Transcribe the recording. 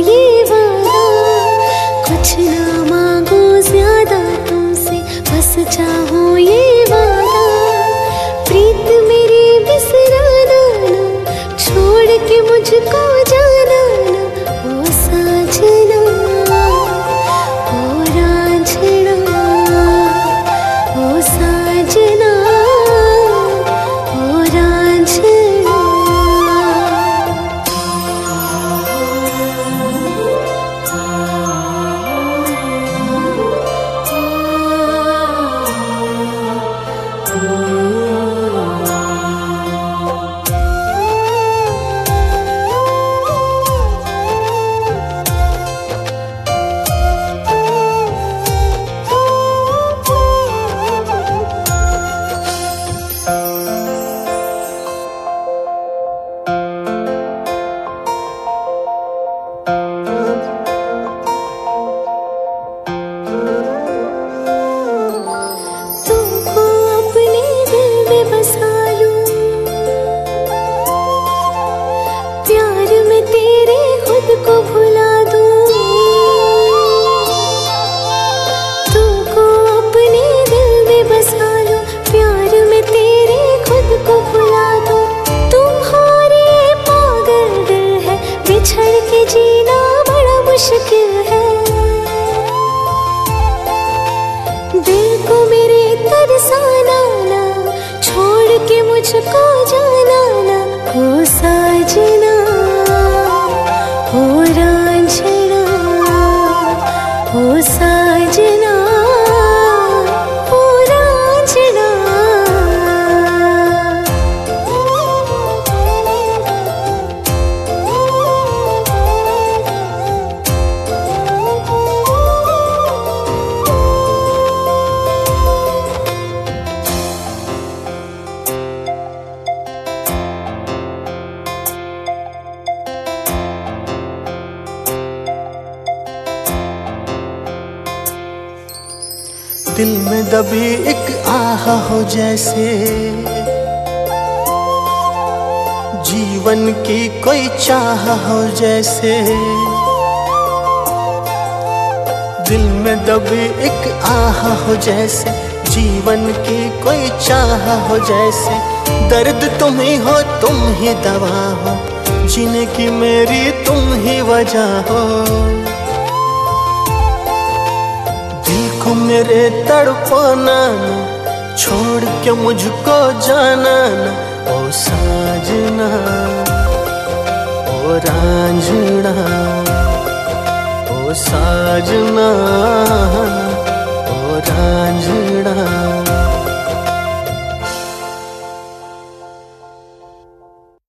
ये वादा, कुछ ना मांगो ज्यादा तुमसे, बस चाहो ये वादा। प्रीत मेरी बिसराना ना, छोड़ के मुझको जाना ना, ओ साजना ओ रांझना, ओ साजना ओ रांझना। को भुला दूं, तुमको अपने दिल में बसा लूं, प्यार में तेरे खुद को भुला दूं। तुम्हारे पागल दिल है, बिछड़ के जीना बड़ा मुश्किल है। दिल को मेरे तरसाना ना, छोड़ के मुझको जाना ना, ओ साजना ओ रांझना, ओ साजना ओ रांझना। दिल में दबी एक आह हो जैसे, जीवन की कोई चाह हो जैसे। दिल में दबी एक आह हो जैसे, जीवन की कोई चाह हो जैसे। दर्द तुम ही हो, तुम ही दवा हो, जीने की मेरी तुम ही वजह हो। मेरे तड़पाना ना, छोड़ के मुझको जाना ना, ओ साजना ओ रांझना, ओ साजना ओ रांझना।